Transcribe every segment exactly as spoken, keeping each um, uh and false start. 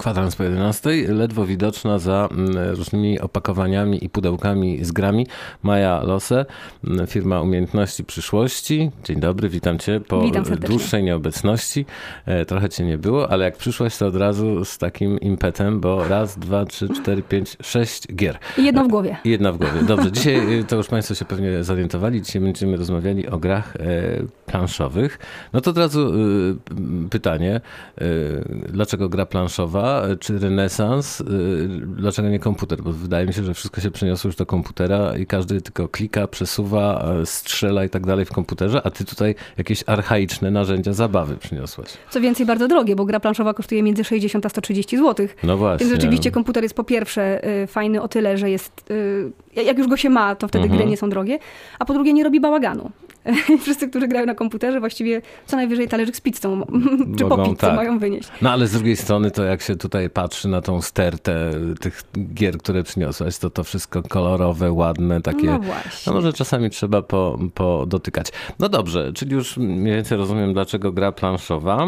Kwadrans po jedenastej, ledwo widoczna za różnymi opakowaniami i pudełkami z grami. Maja Lose, firma Umiejętności Przyszłości. Dzień dobry, witam cię po witam dłuższej nieobecności. Trochę cię nie było, ale jak przyszłaś, to od razu z takim impetem, bo raz, dwa, trzy, cztery, pięć, sześć gier. I jedna w głowie. I jedna w głowie. Dobrze, dzisiaj to już państwo się pewnie zorientowali. Dzisiaj będziemy rozmawiali o grach planszowych. No to od razu pytanie, dlaczego gra planszowa? Czy renesans? Dlaczego nie komputer? Bo wydaje mi się, że wszystko się przeniosło już do komputera i każdy tylko klika, przesuwa, strzela i tak dalej w komputerze, a ty tutaj jakieś archaiczne narzędzia zabawy przyniosłaś. Co więcej, bardzo drogie, bo gra planszowa kosztuje między sześćdziesiąt a sto trzydzieści złotych. No właśnie. Więc rzeczywiście komputer jest po pierwsze fajny o tyle, że jest, jak już go się ma, to wtedy mhm. gry nie są drogie, a po drugie nie robi bałaganu. Wszyscy, którzy grają na komputerze, właściwie co najwyżej talerzyk z pizzą, czy po pizzę tak. mają wynieść. No ale z drugiej strony to jak się tutaj patrzy na tą stertę tych gier, które przyniosłaś, to to wszystko kolorowe, ładne, takie... No właśnie. No może czasami trzeba po, podotykać. No dobrze, czyli już mniej więcej rozumiem, dlaczego gra planszowa.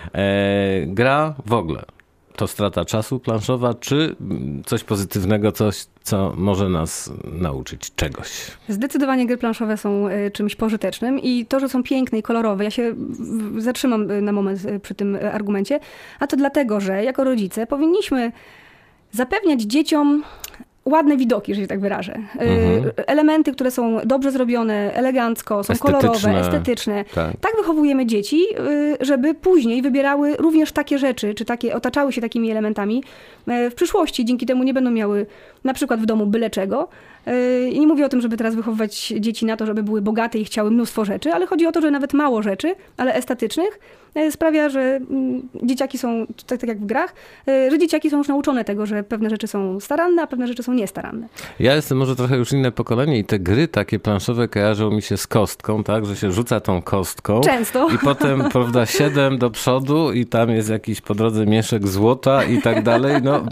E, gra w ogóle. To strata czasu planszowa, czy coś pozytywnego, coś, co może nas nauczyć czegoś? Zdecydowanie gry planszowe są czymś pożytecznym i to, że są piękne i kolorowe, ja się zatrzymam na moment przy tym argumencie, a to dlatego, że jako rodzice powinniśmy zapewniać dzieciom ładne widoki, że się tak wyrażę. Mhm. Elementy, które są dobrze zrobione, elegancko, są estetyczne. kolorowe, estetyczne. Tak. tak wychowujemy dzieci, żeby później wybierały również takie rzeczy, czy takie, otaczały się takimi elementami w przyszłości. Dzięki temu nie będą miały na przykład w domu byle czego. I nie mówię o tym, żeby teraz wychowywać dzieci na to, żeby były bogate i chciały mnóstwo rzeczy, ale chodzi o to, że nawet mało rzeczy, ale estetycznych, sprawia, że dzieciaki są, tak, tak jak w grach, że dzieciaki są już nauczone tego, że pewne rzeczy są staranne, a pewne rzeczy są niestaranne. Ja jestem może trochę już inne pokolenie i te gry takie planszowe kojarzą mi się z kostką, tak, że się rzuca tą kostką. Często. I potem, prawda, siedem do przodu i tam jest jakiś po drodze mieszek złota i tak dalej. No,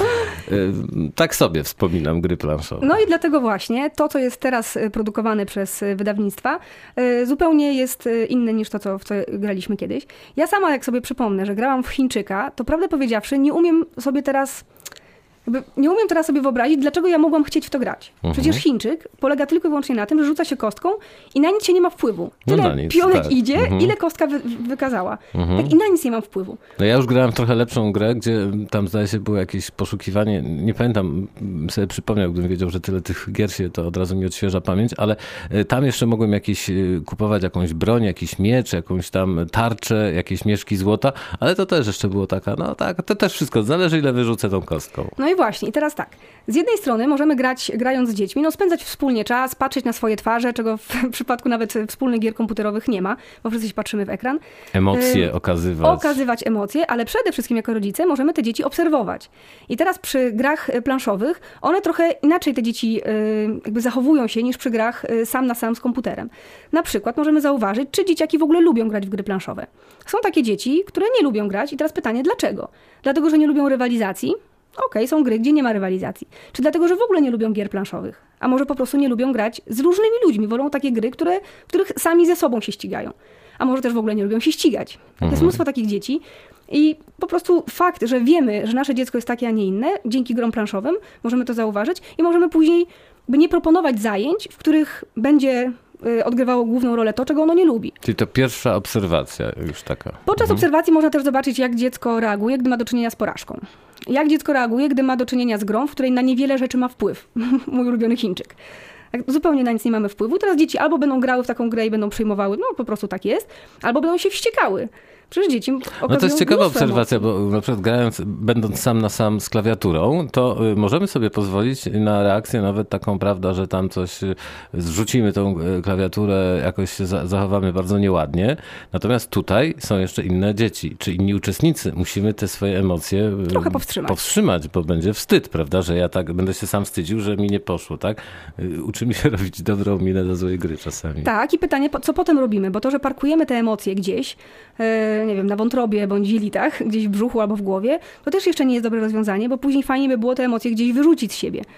tak sobie wspominam gry planszowe. No i dlatego właśnie to, co jest teraz produkowane przez wydawnictwa, zupełnie jest inne niż to, co, w co graliśmy kiedyś. Ja sama, jak sobie przypomnę, że grałam w Chińczyka, to prawdę powiedziawszy, nie umiem sobie teraz... Jakby nie umiem teraz sobie wyobrazić, dlaczego ja mogłam chcieć w to grać. Przecież mhm. Chińczyk polega tylko i wyłącznie na tym, że rzuca się kostką i na nic się nie ma wpływu. Tyle no nic, pionek tak. idzie, mhm. ile kostka wy, wykazała. Mhm. Tak i na nic nie mam wpływu. No ja już grałem w trochę lepszą grę, gdzie tam zdaje się było jakieś poszukiwanie, nie pamiętam, sobie przypomniał, gdybym wiedział, że tyle tych gier się, to od razu mi odświeża pamięć, ale tam jeszcze mogłem jakieś kupować jakąś broń, jakiś miecz, jakąś tam tarczę, jakieś mieszki złota, ale to też jeszcze było taka, no tak, to też wszystko, zależy ile wyrzucę tą kostką. No i właśnie, i teraz tak. Z jednej strony możemy grać, grając z dziećmi, no spędzać wspólnie czas, patrzeć na swoje twarze, czego w przypadku nawet wspólnych gier komputerowych nie ma, bo wszyscy się patrzymy w ekran. Emocje y- okazywać. Okazywać emocje, ale przede wszystkim jako rodzice możemy te dzieci obserwować. I teraz przy grach planszowych one trochę inaczej te dzieci y, jakby zachowują się niż przy grach y, sam na sam z komputerem. Na przykład możemy zauważyć, czy dzieciaki w ogóle lubią grać w gry planszowe. Są takie dzieci, które nie lubią grać i teraz pytanie, dlaczego? Dlatego, że nie lubią rywalizacji? Okej, okay, są gry, gdzie nie ma rywalizacji. Czy dlatego, że w ogóle nie lubią gier planszowych? A może po prostu nie lubią grać z różnymi ludźmi? Wolą takie gry, które, w których sami ze sobą się ścigają. A może też w ogóle nie lubią się ścigać. Mhm. Jest mnóstwo takich dzieci. I po prostu fakt, że wiemy, że nasze dziecko jest takie, a nie inne, dzięki grom planszowym możemy to zauważyć i możemy później by nie proponować zajęć, w których będzie odgrywało główną rolę to, czego ono nie lubi. Czyli to pierwsza obserwacja już taka. Podczas mhm. obserwacji można też zobaczyć, jak dziecko reaguje, gdy ma do czynienia z porażką. Jak dziecko reaguje, gdy ma do czynienia z grą, w której na niewiele rzeczy ma wpływ. Mój ulubiony Chińczyk. Zupełnie na nic nie mamy wpływu. Teraz dzieci albo będą grały w taką grę i będą przyjmowały, no po prostu tak jest, albo będą się wściekały. Przecież dzieci okazują No to jest ciekawa obserwacja, emocji. bo na przykład grając, będąc sam na sam z klawiaturą, to możemy sobie pozwolić na reakcję nawet taką, prawda, że tam coś zrzucimy tą klawiaturę, jakoś się zachowamy bardzo nieładnie. Natomiast tutaj są jeszcze inne dzieci, czy inni uczestnicy. Musimy te swoje emocje trochę powstrzymać. powstrzymać, bo będzie wstyd, prawda, że ja tak będę się sam wstydził, że mi nie poszło, tak? Uczymy się robić dobrą minę do złej gry czasami. Tak, i pytanie, co potem robimy? Bo to, że parkujemy te emocje gdzieś, nie wiem, na wątrobie bądź jelitach, gdzieś w brzuchu albo w głowie, to też jeszcze nie jest dobre rozwiązanie, bo później fajnie by było te emocje gdzieś wyrzucić z siebie.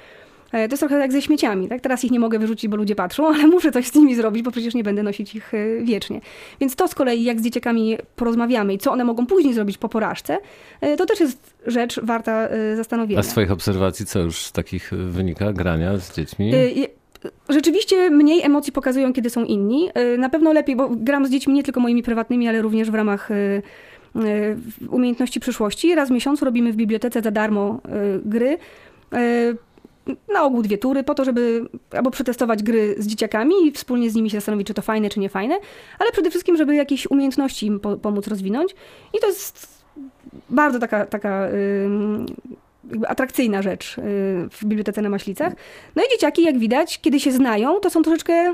To jest trochę jak ze śmieciami, tak? Teraz ich nie mogę wyrzucić, bo ludzie patrzą, ale muszę coś z nimi zrobić, bo przecież nie będę nosić ich wiecznie. Więc to z kolei, jak z dzieciakami porozmawiamy i co one mogą później zrobić po porażce, to też jest rzecz warta zastanowienia. A z twoich obserwacji co już z takich wynika, grania z dziećmi? Rzeczywiście mniej emocji pokazują, kiedy są inni. Na pewno lepiej, bo gram z dziećmi nie tylko moimi prywatnymi, ale również w ramach umiejętności przyszłości. Raz w miesiącu robimy w bibliotece za darmo gry. Na ogół dwie tury, po to, żeby albo przetestować gry z dzieciakami i wspólnie z nimi się zastanowić, czy to fajne, czy nie fajne, ale przede wszystkim, żeby jakieś umiejętności im po, pomóc rozwinąć. I to jest bardzo taka, taka jakby atrakcyjna rzecz w bibliotece na Maślicach. No i dzieciaki, jak widać, kiedy się znają, to są troszeczkę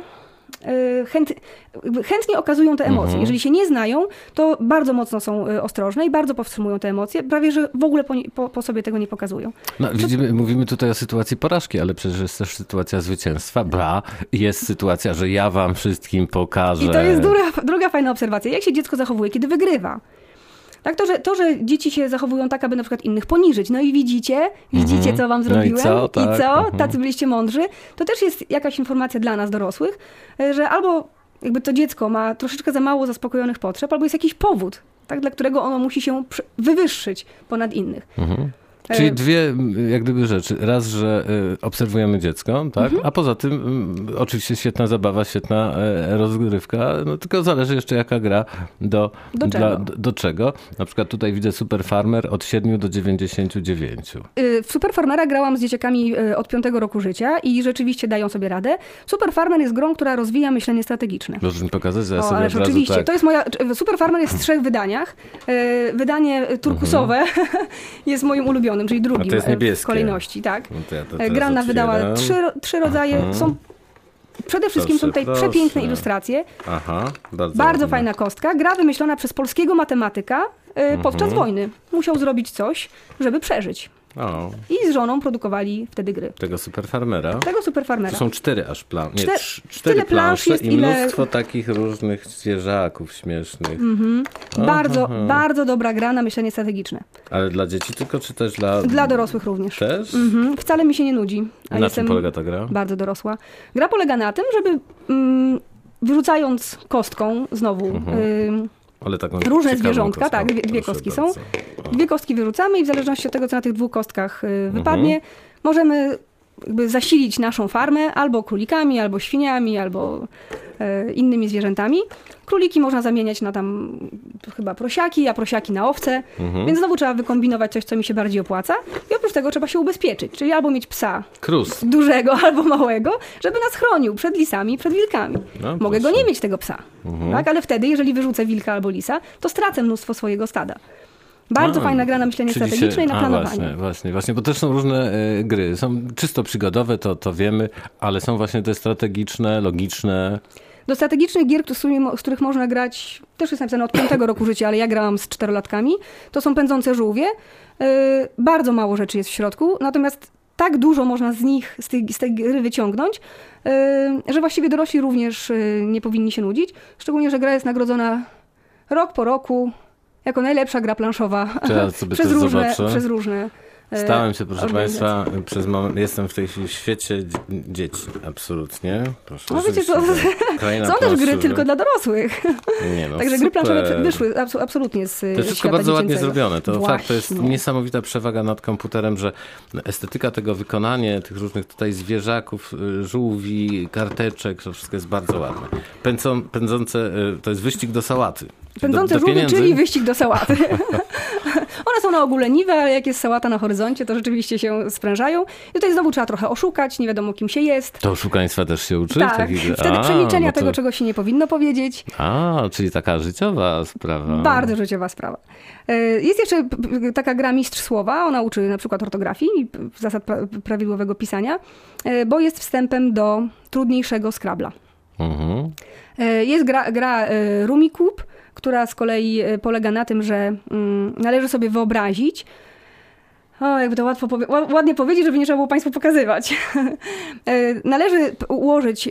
Chęt, chętnie okazują te emocje. Mhm. Jeżeli się nie znają, to bardzo mocno są ostrożne i bardzo powstrzymują te emocje. Prawie, że w ogóle po, po, po sobie tego nie pokazują. No, widzimy, to... Mówimy tutaj o sytuacji porażki, ale przecież jest też sytuacja zwycięstwa. Bra, jest sytuacja, że ja wam wszystkim pokażę. I to jest druga, druga fajna obserwacja. Jak się dziecko zachowuje, kiedy wygrywa? Tak, to że, to, że dzieci się zachowują tak, aby na przykład innych poniżyć. No i widzicie, widzicie, mm-hmm. co wam zrobiłem. No i co, tak. I co? Mm-hmm. Tacy byliście mądrzy. To też jest jakaś informacja dla nas, dorosłych, że albo jakby to dziecko ma troszeczkę za mało zaspokojonych potrzeb, albo jest jakiś powód, tak, dla którego ono musi się wywyższyć ponad innych. Mm-hmm. Czyli dwie jak gdyby rzeczy. Raz, że obserwujemy dziecko, tak? Mhm. A poza tym oczywiście świetna zabawa, świetna rozgrywka, no tylko zależy jeszcze jaka gra do, do, dla, czego? do, do czego. Na przykład tutaj widzę Super Farmer od siedmiu do dziewięćdziesięciu dziewięciu. W Super Farmera grałam z dzieciakami od piątego roku życia i rzeczywiście dają sobie radę. Super Farmer jest grą, która rozwija myślenie strategiczne. Możesz mi pokazać, że ja o, sobie ależ od razu oczywiście. tak. To jest moja... Super Farmer jest w trzech wydaniach. Wydanie turkusowe mhm. jest moim ulubionym, czyli drugim to jest niebieskie. W kolejności. Tak. No to ja to Grana wydała trzy, trzy rodzaje. Mhm. Są, przede wszystkim proszę, są tutaj proszę. przepiękne ilustracje. Aha, bardzo bardzo fajna kostka. Gra wymyślona przez polskiego matematyka mhm. podczas wojny. Musiał zrobić coś, żeby przeżyć. O. I z żoną produkowali wtedy gry. Tego Super Farmera? Tego Super Farmera. To są cztery aż plansze. Nie, Czter, cztery plansze i ile... mnóstwo takich różnych zwierzaków śmiesznych. Mhm. Bardzo, aha. bardzo dobra gra na myślenie strategiczne. Ale dla dzieci tylko, czy też dla... Dla dorosłych również. Też? Mhm. Wcale mi się nie nudzi. A na czym polega ta gra? Bardzo dorosła. Gra polega na tym, żeby mm, wyrzucając kostką znowu... Mhm. Y, Ale taką różne zwierzątka, kostką. tak, dwie, dwie kostki bardzo. są. Dwie kostki wyrzucamy i w zależności od tego, co na tych dwóch kostkach wypadnie, mhm. możemy jakby zasilić naszą farmę albo królikami, albo świniami, albo e, innymi zwierzętami. Króliki można zamieniać na tam chyba prosiaki, a prosiaki na owce, mhm. więc znowu trzeba wykombinować coś, co mi się bardziej opłaca. I oprócz tego trzeba się ubezpieczyć, czyli albo mieć psa Krus. dużego albo małego, żeby nas chronił przed lisami, przed wilkami. No, Mogę proszę. go nie mieć, tego psa, mhm. tak? Ale wtedy, jeżeli wyrzucę wilka albo lisa, to stracę mnóstwo swojego stada. Bardzo a, fajna gra na myślenie strategiczne się, i na planowanie. A właśnie, właśnie, właśnie, bo też są różne y, gry. Są czysto przygodowe, to, to wiemy, ale są właśnie te strategiczne, logiczne. Do strategicznych gier, z, którymi, z których można grać, też jest napisane od piątego roku życia, ale ja grałam z czterolatkami, to są Pędzące żółwie. Y, bardzo mało rzeczy jest w środku, natomiast tak dużo można z nich, z tej, z tej gry wyciągnąć, y, że właściwie dorośli również y, nie powinni się nudzić. Szczególnie, że gra jest nagrodzona rok po roku jako najlepsza gra planszowa przez, różne, przez różne Stałem się, proszę Państwa, przez moment, jestem w tej chwili w świecie dzieci, absolutnie. Proszę, no wiecie, to, są też gry tylko dla dorosłych. Nie no, Także super. gry planszowe wyszły absolutnie z To jest wszystko bardzo ładnie zrobione. To Właśnie. fakt, to jest niesamowita przewaga nad komputerem, że estetyka tego, wykonanie tych różnych tutaj zwierzaków, żółwi, karteczek, to wszystko jest bardzo ładne. Pędzą, pędzące, to jest wyścig do sałaty. Pędzące żółwie, czyli wyścig do sałaty. One są na ogół leniwe, ale jak jest sałata na horyzoncie, to rzeczywiście się sprężają. I tutaj znowu trzeba trochę oszukać, nie wiadomo kim się jest. To oszukaństwa też się uczy? Tak, wtedy A, przemilczenia to... tego, czego się nie powinno powiedzieć. A, czyli taka życiowa sprawa. Bardzo życiowa sprawa. Jest jeszcze taka gra Mistrz Słowa, ona uczy na przykład ortografii i zasad prawidłowego pisania, bo jest wstępem do trudniejszego Scrabbla. Mhm. Jest gra, gra Rummikub, która z kolei polega na tym, że należy sobie wyobrazić, o, jakby to łatwo powie- ładnie powiedzieć, żeby nie trzeba było Państwu pokazywać. Należy ułożyć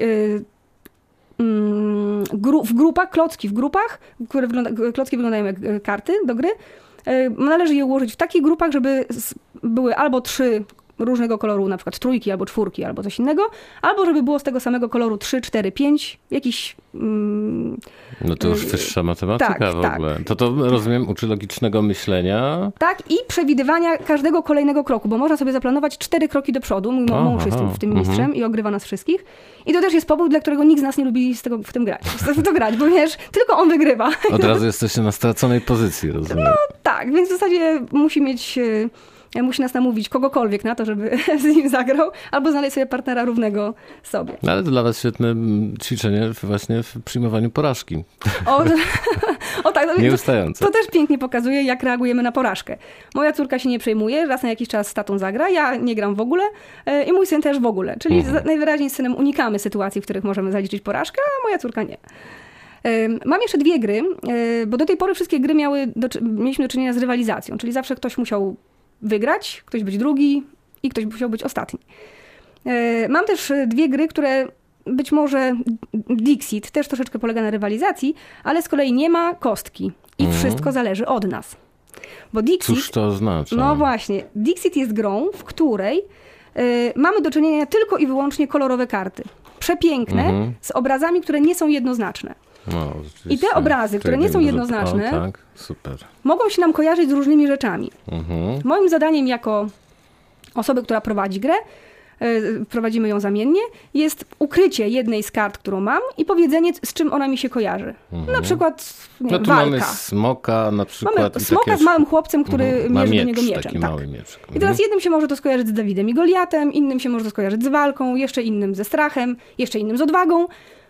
w grupach, klocki w grupach, które wygląda, klocki wyglądają jak karty do gry. Należy je ułożyć w takich grupach, żeby były albo trzy różnego koloru, na przykład trójki albo czwórki albo coś innego, albo żeby było z tego samego koloru trzy, cztery, pięć, jakiś... Mm, no to już wyższa matematyka tak, w tak. ogóle. To to, rozumiem, uczy logicznego myślenia. Tak, i przewidywania każdego kolejnego kroku, bo można sobie zaplanować cztery kroki do przodu. Mój aha, mąż jest w tym mistrzem uh-huh. i ogrywa nas wszystkich. I to też jest powód, dla którego nikt z nas nie lubi z tego, w tym grać. W to grać, bo wiesz, tylko on wygrywa. Od razu jesteście na straconej pozycji, rozumiem. No tak, więc w zasadzie musi mieć... musi nas namówić kogokolwiek na to, żeby z nim zagrał, albo znaleźć sobie partnera równego sobie. No, ale to dla was świetne ćwiczenie właśnie w przyjmowaniu porażki. O, o tak, no, Nieustające. To, to też pięknie pokazuje, jak reagujemy na porażkę. Moja córka się nie przejmuje, raz na jakiś czas z tatą zagra, ja nie gram w ogóle yy, i mój syn też w ogóle. Czyli mhm. najwyraźniej z synem unikamy sytuacji, w których możemy zaliczyć porażkę, a moja córka nie. Mam jeszcze dwie gry, bo do tej pory wszystkie gry miały do, mieliśmy do czynienia z rywalizacją, czyli zawsze ktoś musiał wygrać, ktoś być drugi i ktoś musiał być ostatni. Mam też dwie gry, które być może Dixit też troszeczkę polega na rywalizacji, ale z kolei nie ma kostki i mm. wszystko zależy od nas. Bo Dixit, cóż to oznacza? No właśnie, Dixit jest grą, w której y, mamy do czynienia tylko i wyłącznie kolorowe karty. Przepiękne, mm-hmm. z obrazami, które nie są jednoznaczne. No, I te obrazy, które nie są jednoznaczne, o, tak, super. mogą się nam kojarzyć z różnymi rzeczami. Mhm. Moim zadaniem jako osoby, która prowadzi grę, yy, prowadzimy ją zamiennie, jest ukrycie jednej z kart, którą mam i powiedzenie, z czym ona mi się kojarzy. Mhm. Na przykład nie, no tu walka. mamy smoka na przykład. Mamy smoka z małym chłopcem, który mhm. mierzy miecz, do niego mieczem. Taki tak. mały miecz. Mhm. I teraz jednym się może to skojarzyć z Dawidem i Goliatem, innym się może to skojarzyć z walką, jeszcze innym ze strachem, jeszcze innym z odwagą.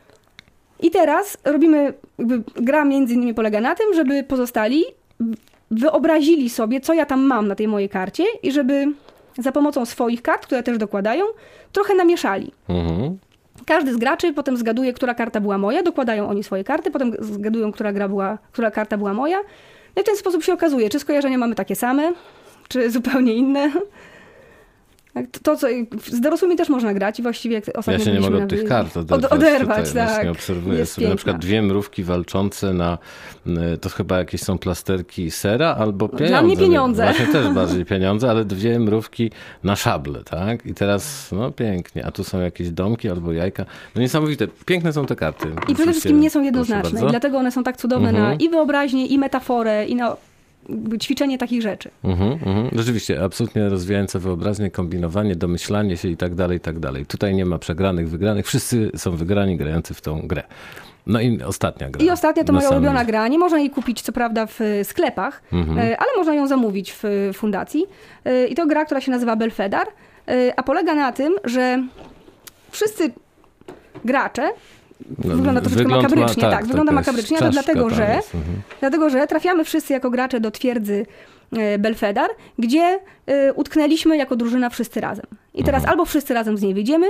I teraz robimy, jakby gra między innymi polega na tym, żeby pozostali wyobrazili sobie, co ja tam mam na tej mojej karcie i żeby za pomocą swoich kart, które też dokładają, trochę namieszali. Mhm. Każdy z graczy potem zgaduje, która karta była moja, dokładają oni swoje karty, potem zgadują, która, gra była, która karta była moja. No i w ten sposób się okazuje, czy skojarzenia mamy takie same, czy zupełnie inne. To, co z dorosłymi też można grać i właściwie jak ostatnio ja się nie mogę od tych kart oderwać. oderwać tutaj, tak. Obserwuję jest sobie piękna. na przykład dwie mrówki walczące na, to chyba jakieś są plasterki sera albo pieniądze. Dla mnie pieniądze. Właśnie też bardziej pieniądze, ale dwie mrówki na szable, tak? I teraz, no pięknie, a tu są jakieś domki albo jajka. No niesamowite, piękne są te karty. I przede wszystkim nie są jednoznaczne i dlatego one są tak cudowne mhm. na i wyobraźnię, i metaforę, i na ćwiczenie takich rzeczy. Mhm, mhm. Rzeczywiście, absolutnie rozwijające wyobraźnię, kombinowanie, domyślanie się i tak dalej, i tak dalej. Tutaj nie ma przegranych, wygranych. Wszyscy są wygrani grający w tą grę. No i ostatnia gra. I ostatnia to moja samym... ulubiona gra. Nie można jej kupić, co prawda, w sklepach, mhm. ale można ją zamówić w fundacji. I to gra, która się nazywa Belfedar, a polega na tym, że wszyscy gracze wygląda to troszeczkę makabrycznie, ma, tak, tak, wygląda makabrycznie, ale dlatego że, mhm. dlatego, że trafiamy wszyscy jako gracze do twierdzy Belfedar, gdzie utknęliśmy jako drużyna wszyscy razem. I teraz mhm. albo wszyscy razem z niej wyjdziemy,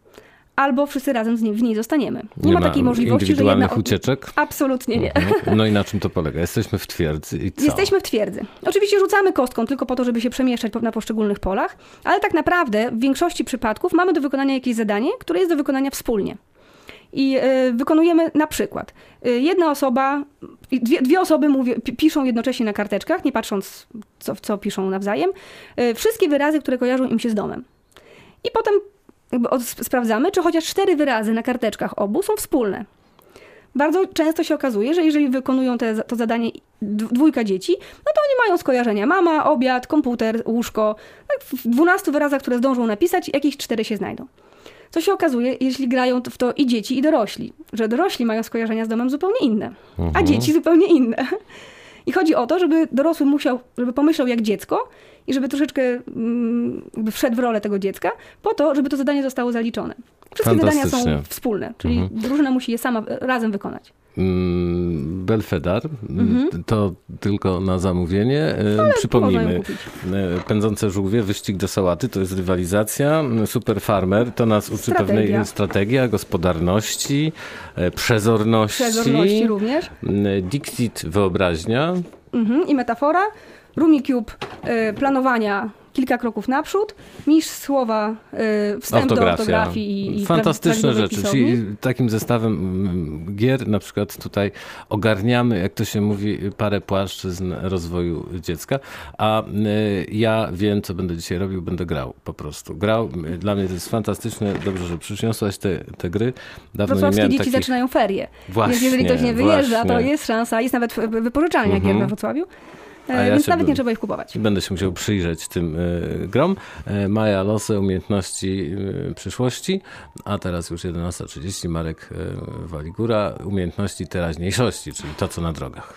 albo wszyscy razem z niej, w niej zostaniemy. Nie, nie ma takiej możliwości, że jedna... ucieczek? Absolutnie nie. Mhm. No i na czym to polega? Jesteśmy w twierdzy i co? Jesteśmy w twierdzy. Oczywiście rzucamy kostką tylko po to, żeby się przemieszczać na poszczególnych polach, ale tak naprawdę w większości przypadków mamy do wykonania jakieś zadanie, które jest do wykonania wspólnie. I y, wykonujemy na przykład, y, jedna osoba, dwie, dwie osoby mówią, piszą jednocześnie na karteczkach, nie patrząc co, co piszą nawzajem, y, wszystkie wyrazy, które kojarzą im się z domem. I potem jakby od, sprawdzamy, czy chociaż cztery wyrazy na karteczkach obu są wspólne. Bardzo często się okazuje, że jeżeli wykonują te, to zadanie dwójka dzieci, no to oni mają skojarzenia. Mama, obiad, komputer, łóżko. Tak w dwunastu wyrazach, które zdążą napisać, jakieś cztery się znajdą. Co się okazuje, jeśli grają w to i dzieci, i dorośli. Że dorośli mają skojarzenia z domem zupełnie inne, mhm. a dzieci zupełnie inne. I chodzi o to, żeby dorosły musiał, żeby pomyślał jak dziecko i żeby troszeczkę jakby wszedł w rolę tego dziecka, po to, żeby to zadanie zostało zaliczone. Wszystkie zadania są wspólne, czyli mhm. drużyna musi je sama razem wykonać. Belfedar, mhm. to tylko na zamówienie. Ale przypomnijmy, Pędzące żółwie, wyścig do sałaty, to jest rywalizacja. Super Farmer to nas uczy strategia. pewnej strategii, gospodarności, przezorności. Przezorności również. Dixit, wyobraźnia. Mhm. I metafora. Rummy Cube, planowania, kilka kroków naprzód niż słowa y, wstęp do ortografii i, i fantastyczne rzeczy. pisowni. Czyli takim zestawem gier na przykład tutaj ogarniamy, jak to się mówi, parę płaszczyzn rozwoju dziecka, a y, ja wiem, co będę dzisiaj robił, będę grał po prostu. Grał, dla mnie to jest fantastyczne, dobrze, że przyniosłaś te, te gry. Dawno nie Wrocławskie miałem dzieci takich... zaczynają ferie. Właśnie, Więc jeżeli ktoś nie wyjeżdża, właśnie. to jest szansa, jest nawet wypożyczalnia Mhm. gier we Wrocławiu. A ja Więc się nawet by- nie trzeba ich kupować. Będę się musiał przyjrzeć tym y, grom. Y, Maja Losy, umiejętności y, przyszłości, a teraz już jedenasta trzydzieści. Marek y, Waligura, umiejętności teraźniejszości, czyli to, co na drogach.